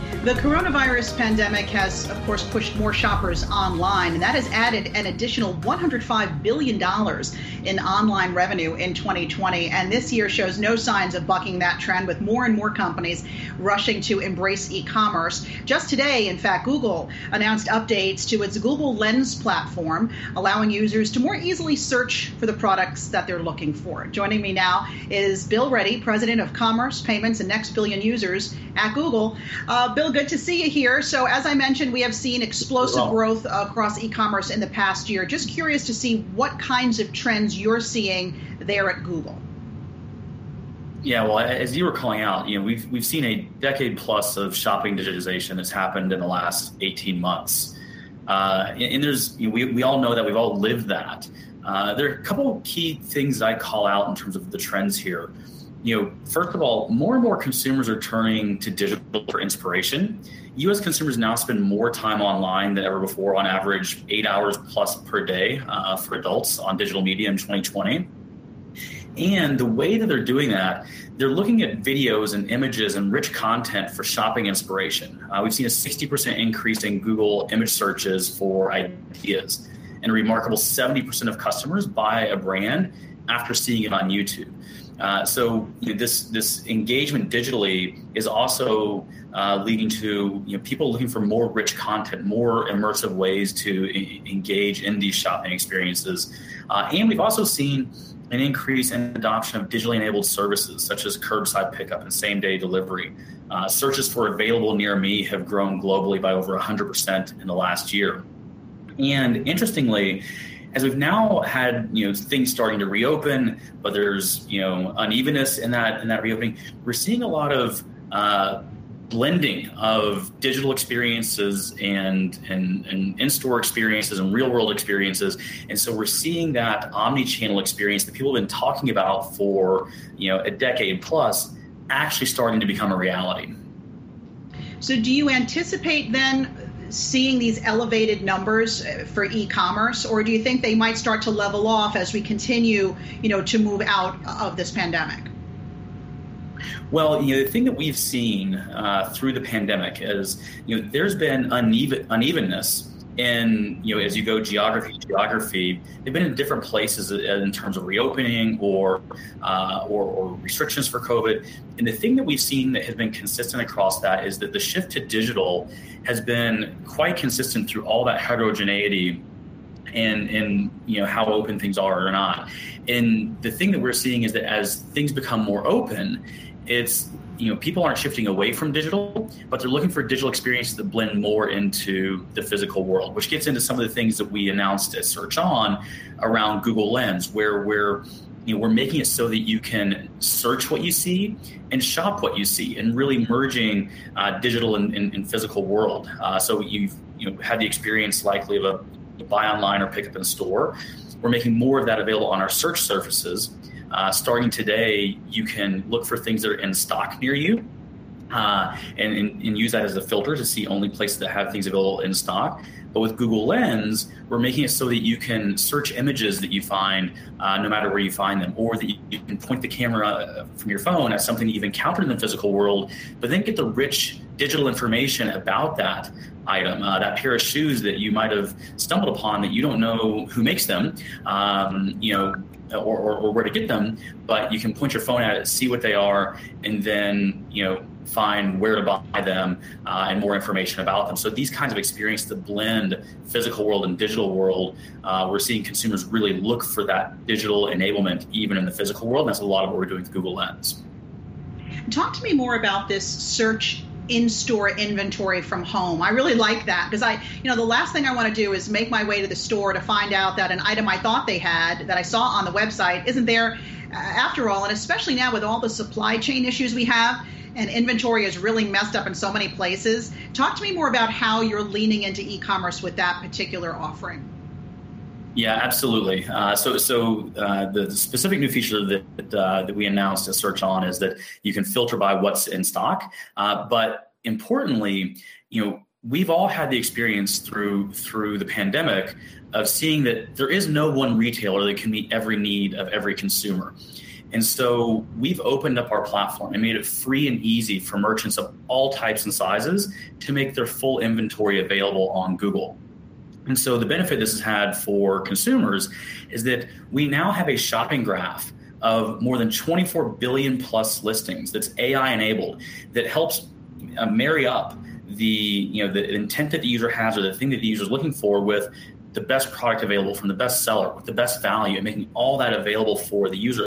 The coronavirus pandemic has, of course, pushed more shoppers online, and that has added an additional $105 billion in online revenue in 2020. And this year shows no signs of bucking that trend, with more and more companies rushing to embrace e-commerce. Just today, in fact, Google announced updates to its Google Lens platform, allowing users to more easily search for the products that they're looking for. Joining me now is Bill Ready, President of Commerce, Payments, and Next Billion Users at Google. Bill, good to see you here. So as I mentioned, we have seen explosive growth across e-commerce in the past year. Just curious to see what kinds of trends you're seeing there at Google. Yeah, well, as you were calling out, we've seen a decade plus of shopping digitization that's happened in the last 18 months. And there's, we all know that, we've all lived that. There are a couple of key things I call out in terms of the trends here. First of all, more and more consumers are turning to digital for inspiration. U.S. consumers now spend more time online than ever before, on average 8 hours plus per day for adults on digital media in 2020. And the way that they're doing that, they're looking at videos and images and rich content for shopping inspiration. We've seen a 60% increase in Google image searches for ideas, and a remarkable 70% of customers buy a brand after seeing it on YouTube. So this engagement digitally is also leading to people looking for more rich content, more immersive ways to engage in these shopping experiences. And we've also seen an increase in adoption of digitally enabled services such as curbside pickup and same-day delivery. Searches for available near me have grown globally by over 100% in the last year. And interestingly, as we've now had things starting to reopen, but there's unevenness in that reopening, we're seeing a lot of blending of digital experiences and in-store experiences and real-world experiences. And so we're seeing that omni-channel experience that people have been talking about for a decade plus actually starting to become a reality. So do you anticipate then seeing these elevated numbers for e-commerce, or do you think they might start to level off as we continue, to move out of this pandemic? Well, the thing that we've seen through the pandemic is, there's been unevenness in, as you go geography to geography. They've been in different places in terms of reopening or restrictions for COVID. And the thing that we've seen that has been consistent across that is that the shift to digital has been quite consistent through all that heterogeneity and how open things are or not. And the thing that we're seeing is that as things become more open, it's people aren't shifting away from digital, but they're looking for digital experiences that blend more into the physical world, which gets into some of the things that we announced at Search On around Google Lens, where we're making it so that you can search what you see and shop what you see, and really merging digital and physical world. So you've had the experience likely of a buy online or pick up in store. We're making more of that available on our search surfaces. Starting today, you can look for things that are in stock near you and use that as a filter to see only places that have things available in stock. But with Google Lens, we're making it so that you can search images that you find no matter where you find them, or that you can point the camera from your phone at something that you've encountered in the physical world, but then get the rich digital information about that item, that pair of shoes that you might have stumbled upon that you don't know who makes them, or where to get them, but you can point your phone at it, see what they are, and then find where to buy them and more information about them. So these kinds of experiences that blend physical world and digital world, we're seeing consumers really look for that digital enablement even in the physical world. And that's a lot of what we're doing with Google Lens. Talk to me more about this search in-store inventory from home. I really like that, because the last thing I want to do is make my way to the store to find out that an item I thought they had that I saw on the website isn't there after all. And especially now with all the supply chain issues we have, and inventory is really messed up in so many places. Talk to me more about how you're leaning into e-commerce with that particular offering. Yeah, absolutely. So the specific new feature that we announced at Search On is that you can filter by what's in stock. But importantly, we've all had the experience through the pandemic of seeing that there is no one retailer that can meet every need of every consumer. And so we've opened up our platform and made it free and easy for merchants of all types and sizes to make their full inventory available on Google. And so the benefit this has had for consumers is that we now have a shopping graph of more than 24 billion plus listings that's AI enabled that helps marry up the intent that the user has or the thing that the user is looking for with the best product available from the best seller with the best value, and making all that available for the user.